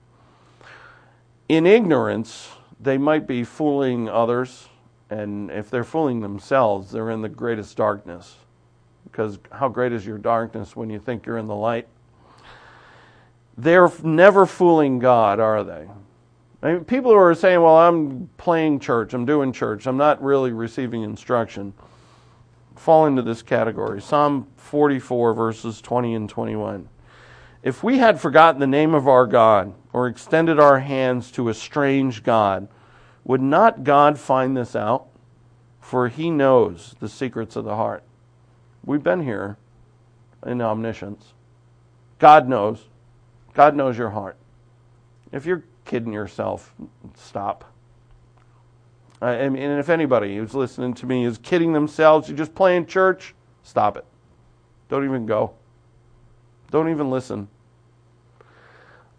In ignorance, they might be fooling others, and if they're fooling themselves, they're in the greatest darkness. Because how great is your darkness when you think you're in the light? They're never fooling God, are they? People who are saying, well, I'm playing church, I'm doing church, I'm not really receiving instruction, fall into this category. Psalm 44, verses 20 and 21. If we had forgotten the name of our God, or extended our hands to a strange God, would not God find this out? For he knows the secrets of the heart. We've been here in omniscience. God knows. God knows your heart. If you're kidding yourself, stop. And if anybody who's listening to me is kidding themselves, you're just playing church, stop it. Don't even go. Don't even listen.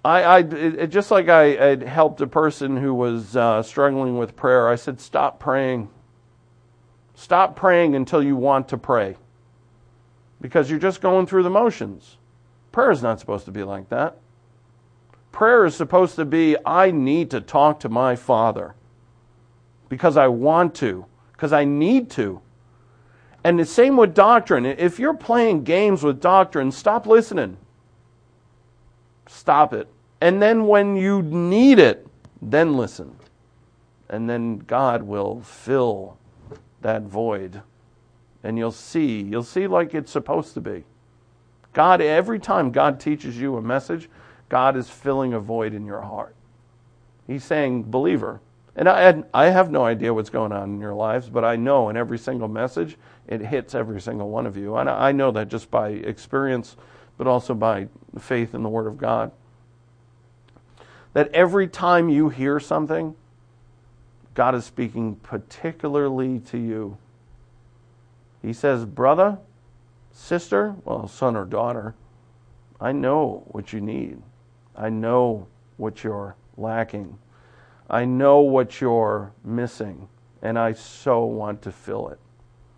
Just like I had helped a person who was struggling with prayer, I said, stop praying. Stop praying until you want to pray. Because you're just going through the motions. Prayer is not supposed to be like that. Prayer is supposed to be, I need to talk to my Father. Because I want to. Because I need to. And the same with doctrine. If you're playing games with doctrine, stop listening. Stop it. And then when you need it, then listen. And then God will fill that void. And you'll see like it's supposed to be. God, every time God teaches you a message, God is filling a void in your heart. He's saying, believer. And I have no idea what's going on in your lives, but I know in every single message, it hits every single one of you. And I know that just by experience, but also by faith in the Word of God. That every time you hear something, God is speaking particularly to you. He says, brother, sister, well, son or daughter, I know what you need. I know what you're lacking. I know what you're missing, and I so want to fill it.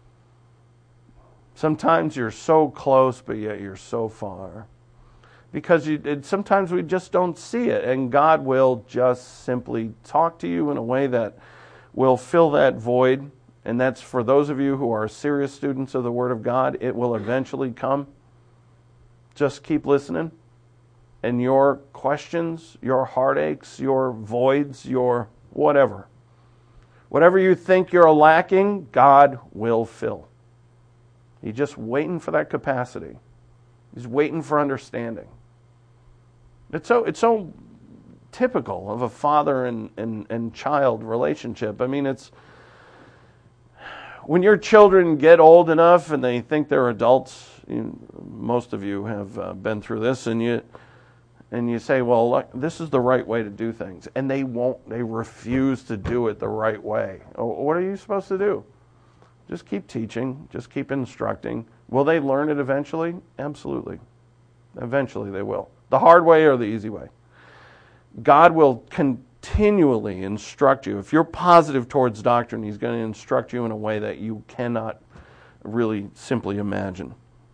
Sometimes you're so close, but yet you're so far. Because sometimes we just don't see it, and God will just simply talk to you in a way that will fill that void. And that's for those of you who are serious students of the Word of God. It will eventually come. Just keep listening. And your questions, your heartaches, your voids, your whatever you think you're lacking, God will fill. He's just waiting for that capacity. He's waiting for understanding. It's so typical of a father and child relationship. I mean, it's when your children get old enough and they think they're adults. Most of you have been through this, and you say, well, look, this is the right way to do things. And they refuse to do it the right way. What are you supposed to do? Just keep teaching. Just keep instructing. Will they learn it eventually? Absolutely. Eventually they will. The hard way or the easy way. God will continually instruct you. If you're positive towards doctrine, He's going to instruct you in a way that you cannot really simply imagine.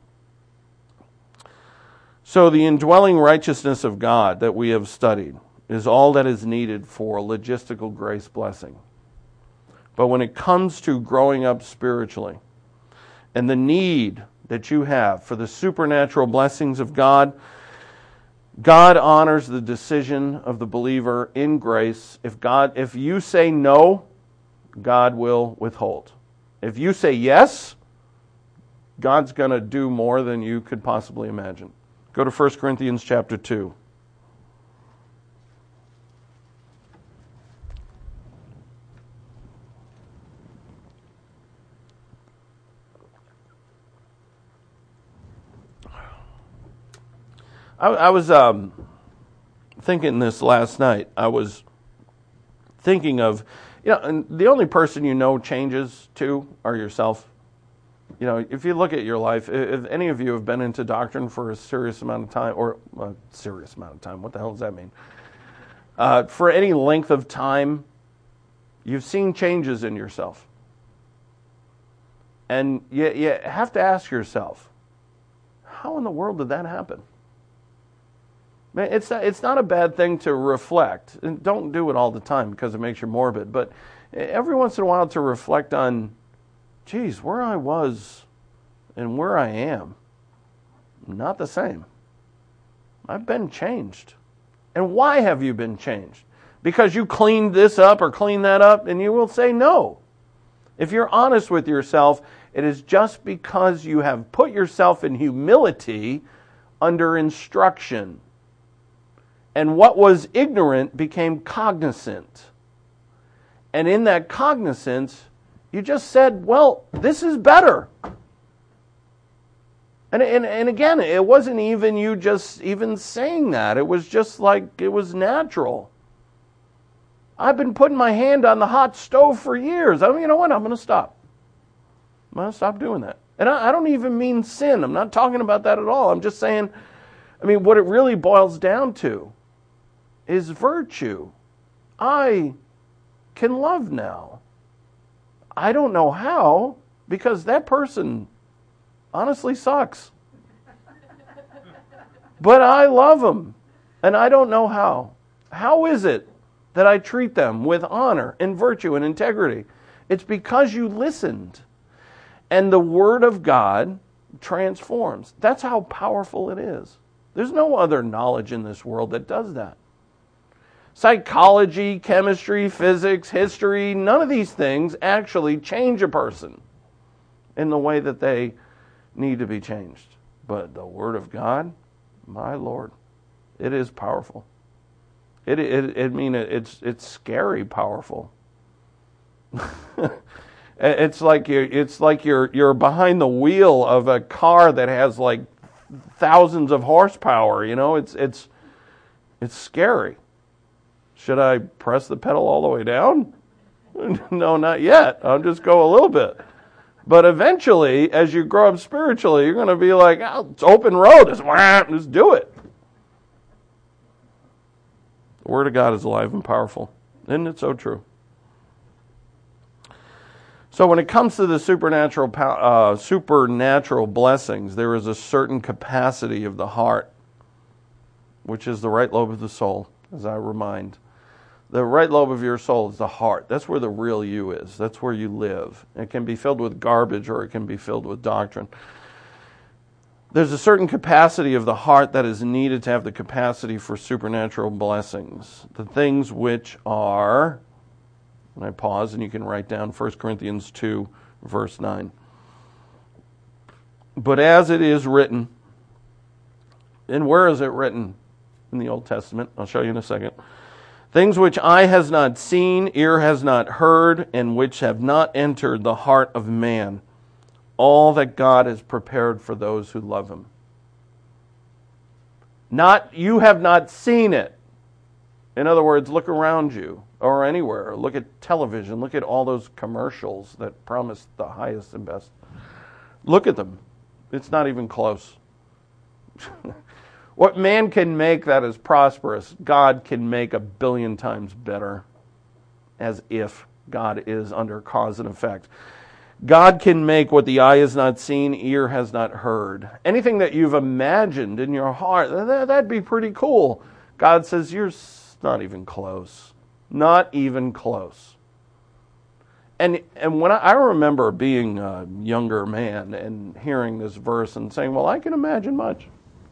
So the indwelling righteousness of God that we have studied is all that is needed for logistical grace blessing. But when it comes to growing up spiritually and the need that you have for the supernatural blessings of God, God honors the decision of the believer in grace. If you say no, God will withhold. If you say yes, God's going to do more than you could possibly imagine. Go to 1 Corinthians chapter 2. I was thinking this last night. I was thinking of, and the only person you know changes to are yourself. If you look at your life, if any of you have been into doctrine for a serious amount of time, or a serious amount of time, what the hell does that mean? For any length of time, you've seen changes in yourself. And you have to ask yourself, how in the world did that happen? Man, it's not a bad thing to reflect. And don't do it all the time because it makes you morbid. But every once in a while to reflect on, geez, where I was and where I am, not the same. I've been changed. And why have you been changed? Because you cleaned this up or cleaned that up? And you will say no. If you're honest with yourself, it is just because you have put yourself in humility under instruction. And what was ignorant became cognizant. And in that cognizance, you just said, well, this is better. And again, it wasn't even you just even saying that. It was just like it was natural. I've been putting my hand on the hot stove for years. You know what? I'm going to stop. I'm going to stop doing that. And I don't even mean sin. I'm not talking about that at all. I'm just saying, what it really boils down to is virtue. I can love now. I don't know how, because that person honestly sucks. But I love them, and I don't know how. How is it that I treat them with honor and virtue and integrity? It's because you listened. And the Word of God transforms. That's how powerful it is. There's no other knowledge in this world that does that. Psychology, chemistry, physics, history, none of these things actually change a person in the way that they need to be changed. But the Word of God, my Lord, it is powerful. It's scary powerful. It's like you're behind the wheel of a car that has like thousands of horsepower. You know, it's scary. Should I press the pedal all the way down? No, not yet. I'll just go a little bit. But eventually, as you grow up spiritually, you're going to be like, oh, it's open road. Just do it. The Word of God is alive and powerful. Isn't it so true? So when it comes to the supernatural blessings, there is a certain capacity of the heart, which is the right lobe of the soul, as I remind. The right lobe of your soul is the heart. That's where the real you is. That's where you live. It can be filled with garbage or it can be filled with doctrine. There's a certain capacity of the heart that is needed to have the capacity for supernatural blessings. The things which are, and I pause and you can write down 1 Corinthians 2, verse 9. But as it is written, and where is it written in the Old Testament? I'll show you in a second. Things which eye has not seen, ear has not heard, and which have not entered the heart of man. All that God has prepared for those who love Him. You have not seen it. In other words, look around you or anywhere. Look at television. Look at all those commercials that promise the highest and best. Look at them. It's not even close. What man can make that is prosperous, God can make 1 billion times better, as if God is under cause and effect. God can make what the eye has not seen, ear has not heard. Anything that you've imagined in your heart, that'd be pretty cool. God says, you're not even close. Not even close. And when I remember being a younger man and hearing this verse and saying, well, I can imagine much.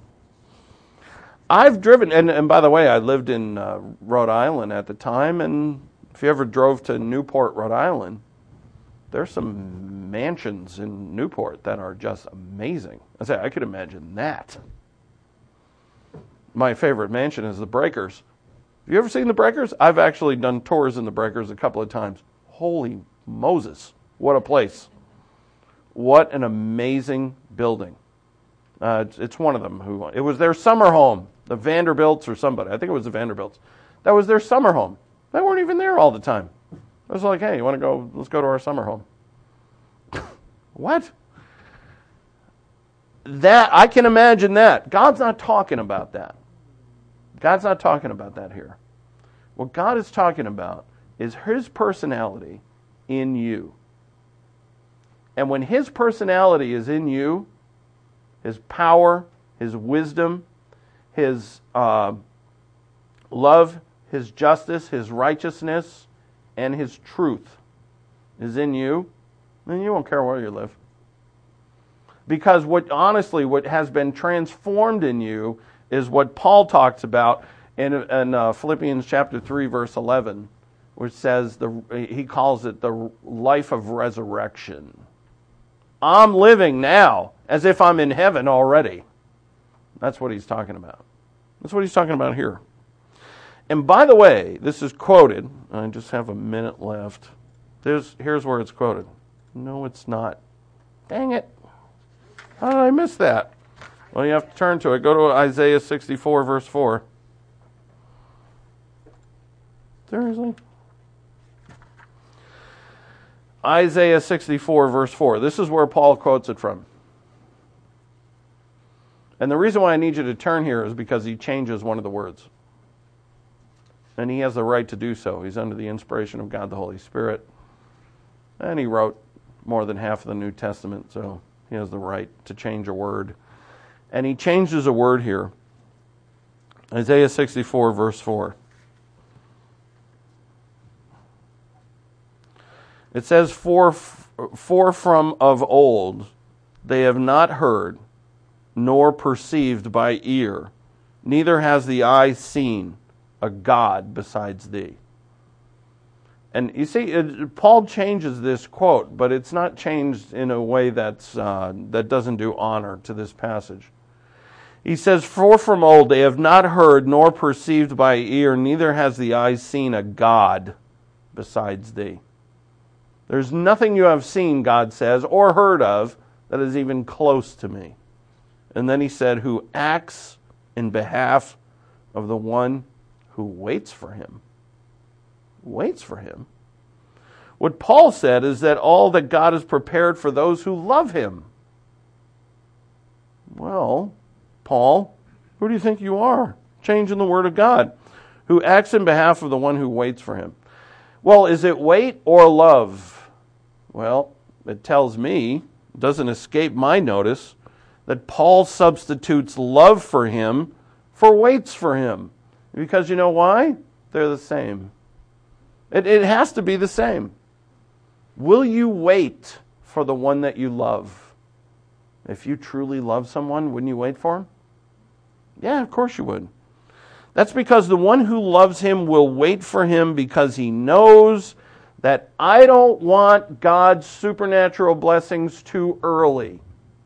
I've driven, and by the way, I lived in Rhode Island at the time, and if you ever drove to Newport, Rhode Island, there's some mansions in Newport that are just amazing. I could imagine that. My favorite mansion is the Breakers. Have you ever seen the Breakers? I've actually done tours in the Breakers a couple of times. Holy Moses, what a place. What an amazing building. It's one of them. It was their summer home. The Vanderbilts or somebody. I think it was the Vanderbilts. That was their summer home. They weren't even there all the time. I was like, hey, you want to go? Let's go to our summer home. What? That, I can imagine that. God's not talking about that. God's not talking about that here. What God is talking about is His personality in you. And when His personality is in you, His power, His wisdom, His love, His justice, His righteousness, and His truth is in you, then you won't care where you live. Because what has been transformed in you is what Paul talks about in Philippians chapter 3, verse 11, which says, he calls it the life of resurrection. I'm living now as if I'm in heaven already. That's what he's talking about. That's what he's talking about here. And by the way, this is quoted. I just have a minute left. Here's where it's quoted. No, it's not. Dang it. How did I miss that? Well, you have to turn to it. Go to Isaiah 64, verse 4. Seriously? Isaiah 64, verse 4. This is where Paul quotes it from. And the reason why I need you to turn here is because he changes one of the words. And he has the right to do so. He's under the inspiration of God the Holy Spirit. And he wrote more than half of the New Testament, so he has the right to change a word. And he changes a word here. Isaiah 64, verse 4. It says, For from of old they have not heard, nor perceived by ear, neither has the eye seen a God besides thee. And you see, Paul changes this quote, but it's not changed in a way that doesn't do honor to this passage. He says, For from old they have not heard, nor perceived by ear, neither has the eye seen a God besides thee. There's nothing you have seen, God says, or heard of, that is even close to me. And then he said, who acts in behalf of the one who waits for him. Waits for him. What Paul said is that all that God has prepared for those who love him. Well, Paul, who do you think you are? Changing the word of God. Who acts in behalf of the one who waits for him. Well, is it wait or love? Well, it tells me, doesn't escape my notice, that Paul substitutes love for him for waits for him. Because you know why? They're the same. It has to be the same. Will you wait for the one that you love? If you truly love someone, wouldn't you wait for him? Yeah, of course you would. That's because the one who loves him will wait for him because he knows that I don't want God's supernatural blessings too early.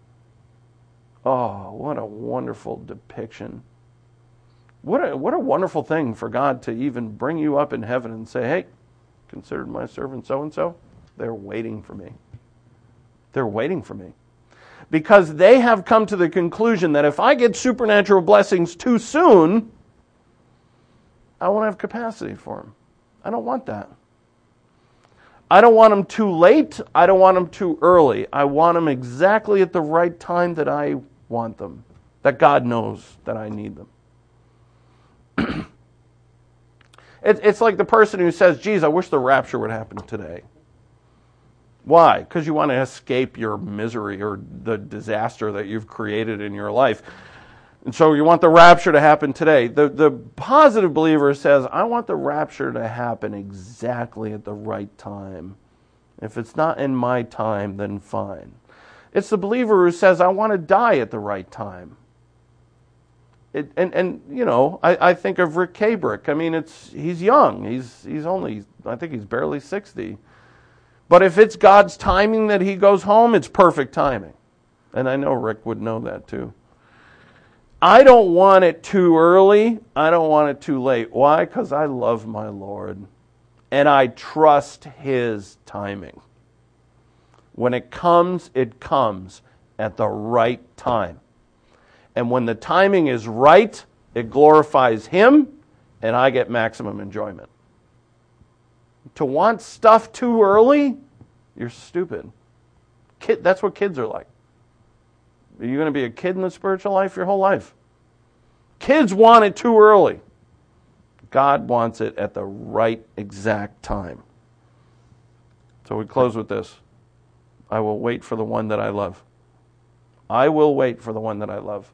Oh, what a wonderful depiction. What a wonderful thing for God to even bring you up in heaven and say, hey, consider my servant so-and-so. They're waiting for me. They're waiting for me. Because they have come to the conclusion that if I get supernatural blessings too soon, I won't have capacity for them. I don't want that. I don't want them too late. I don't want them too early. I want them exactly at the right time that I want them. That God knows that I need them. It's like the person who says, geez, I wish the rapture would happen today. Why? Because you want to escape your misery or the disaster that you've created in your life. And so you want the rapture to happen today. The positive believer says, I want the rapture to happen exactly at the right time. If it's not in my time, then fine. It's the believer who says, I want to die at the right time. I think of Rick Cabrick. I mean, he's young. He's only, I think he's barely 60. But if it's God's timing that he goes home, it's perfect timing. And I know Rick would know that too. I don't want it too early. I don't want it too late. Why? Because I love my Lord. And I trust his timing. When it comes at the right time. And when the timing is right, it glorifies him, and I get maximum enjoyment. To want stuff too early, you're stupid. That's what kids are like. Are you going to be a kid in the spiritual life your whole life? Kids want it too early. God wants it at the right exact time. So we close with this. I will wait for the one that I love. I will wait for the one that I love.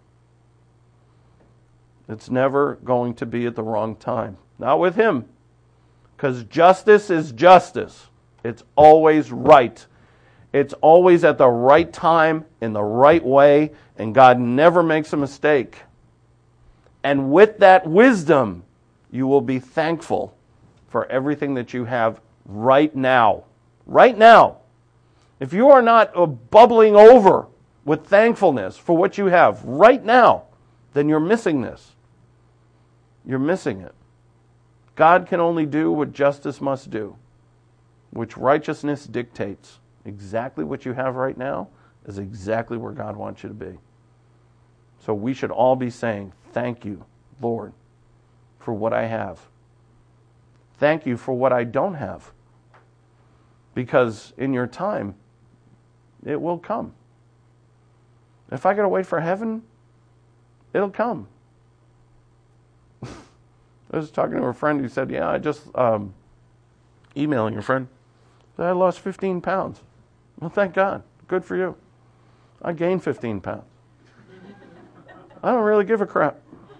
It's never going to be at the wrong time. Not with him. Because justice is justice. It's always right. It's always at the right time, in the right way, and God never makes a mistake. And with that wisdom, you will be thankful for everything that you have right now. Right now. If you are not bubbling over with thankfulness for what you have right now, then you're missing this. You're missing it. God can only do what justice must do, which righteousness dictates. Exactly what you have right now is exactly where God wants you to be. So we should all be saying, thank you, Lord, for what I have. Thank you for what I don't have. Because in your time, it will come. If I got to wait for heaven, it'll come. I was talking to a friend who said, yeah, I just emailing a friend that I lost 15 pounds. Well, thank God. Good for you. I gained 15 pounds. I don't really give a crap.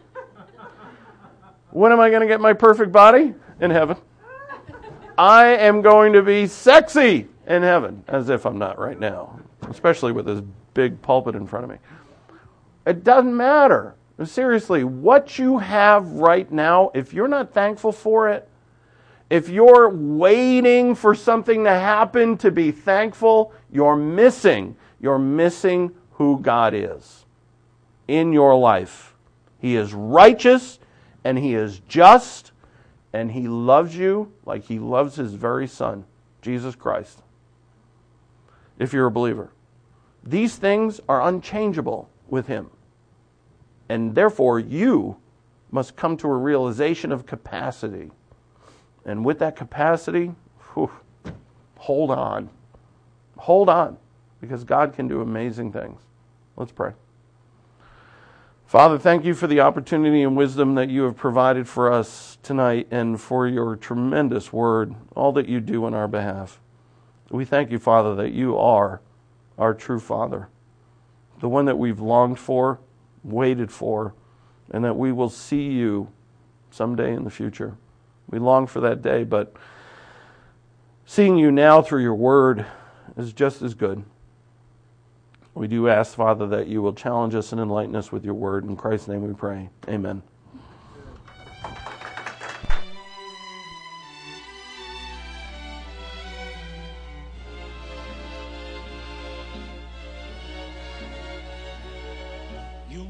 When am I going to get my perfect body? In heaven. I am going to be sexy in heaven, as if I'm not right now, especially with this big pulpit in front of me. It doesn't matter. Seriously, what you have right now, if you're not thankful for it, if you're waiting for something to happen to be thankful, you're missing who God is in your life. He is righteous and He is just and He loves you like He loves His very Son, Jesus Christ. If you're a believer. These things are unchangeable with Him. And therefore, you must come to a realization of capacity. And with that capacity, hold on. Hold on, because God can do amazing things. Let's pray. Father, thank you for the opportunity and wisdom that you have provided for us tonight and for your tremendous word, all that you do on our behalf. We thank you, Father, that you are our true Father, the one that we've longed for, waited for, and that we will see you someday in the future. We long for that day, but seeing you now through your word is just as good. We do ask, Father, that you will challenge us and enlighten us with your word. In Christ's name we pray. Amen.